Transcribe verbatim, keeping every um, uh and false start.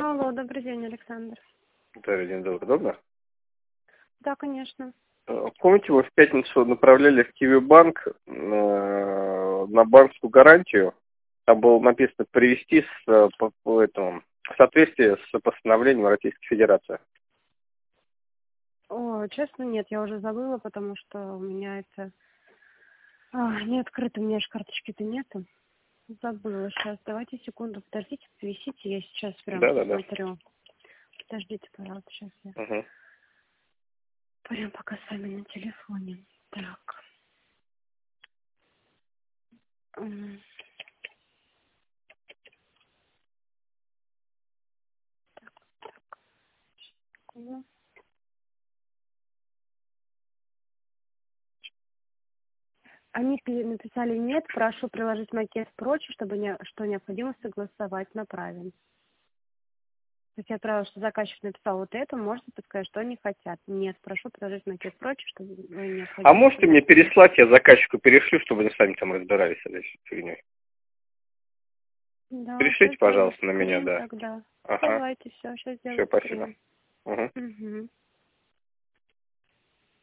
Алло, добрый день, Александр. Добрый день, добрый, удобно? Да, конечно. Помните, вы в пятницу направляли в Киви-банк э, на банковскую гарантию? Там было написано привести с, по, по этому, в соответствии с постановлением Российской Федерации. О, честно, нет, я уже забыла, потому что у меня это а, не открыто, у меня же карточки-то нету. Забыла сейчас. Давайте секунду, подождите, повисите, я сейчас прям Да, да, да. посмотрю. Подождите, пожалуйста, сейчас я Угу. прям пока с вами на телефоне. Так. М, ну, Они пи- написали нет, прошу приложить макет прочее, чтобы не, что необходимо согласовать, направим. То есть я отправила, что заказчик написал вот это, можете подсказать, что они хотят. Нет, прошу приложить макет прочее, чтобы А необходимо можете мне согласовать. переслать, я заказчику перешлю, чтобы они сами там разбирались с этой фигней? Да, Пришлите, сейчас сделаю пожалуйста, на меня, скрин да. тогда. Ага. Давайте, все, сейчас Все, сделаю спасибо. скрин. Угу. Угу.